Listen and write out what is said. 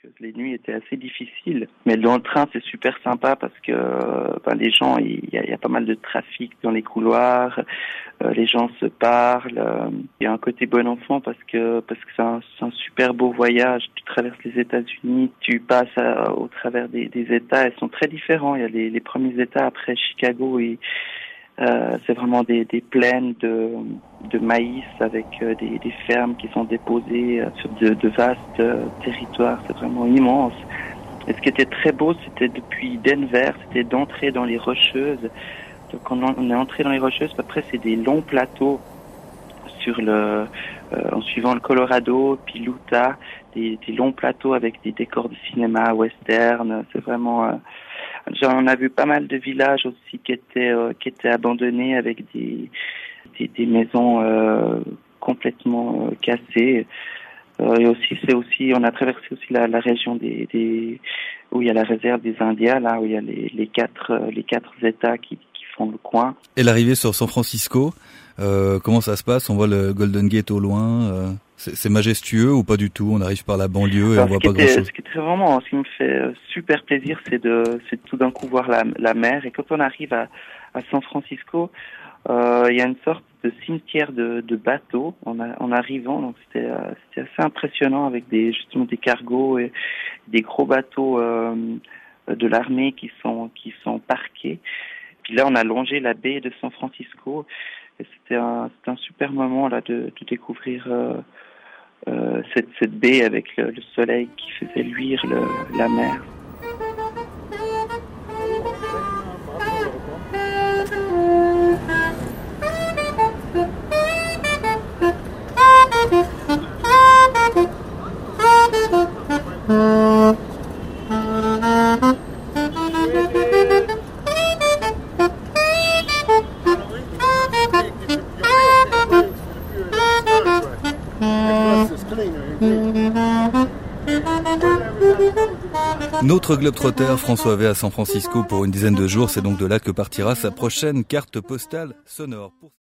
les nuits étaient assez difficiles. Mais dans le train, c'est super sympa parce que les gens, il y a pas mal de trafic dans les couloirs, les gens se parlent. Il y a un côté bon enfant parce que c'est un super beau voyage. Tu traverses les États-Unis, tu passes au travers des États. Ils sont très différents. Il y a les premiers États après Chicago et c'est vraiment des plaines de maïs avec des fermes qui sont déposées sur de vastes territoires. C'est vraiment immense. Et ce qui était très beau, c'était depuis Denver, c'était d'entrer dans les Rocheuses. Donc on est entré dans les Rocheuses, après c'est des longs plateaux sur en suivant le Colorado, puis l'Utah, des longs plateaux avec des décors de cinéma, western. C'est vraiment on a vu pas mal de villages aussi qui étaient abandonnés avec des maisons complètement cassées. Et aussi, on a traversé aussi la région où il y a la réserve des Indiens, là où il y a les quatre États qui font le coin. Et l'arrivée sur San Francisco, comment ça se passe? On voit le Golden Gate au loin. C'est majestueux ou pas du tout? On arrive par la banlieue et on voit pas grand-chose. Ce qui me fait super plaisir, c'est de tout d'un coup voir la mer. Et quand on arrive à San Francisco, il y a une sorte de cimetière de bateaux en arrivant. Donc c'était assez impressionnant avec justement des cargos et des gros bateaux de l'armée qui sont parqués. Puis là, on a longé la baie de San Francisco. Et c'était un super moment là de découvrir cette baie avec le soleil qui faisait luire la mer. Notre globetrotter François V à San Francisco pour une dizaine de jours, c'est donc de là que partira sa prochaine carte postale sonore.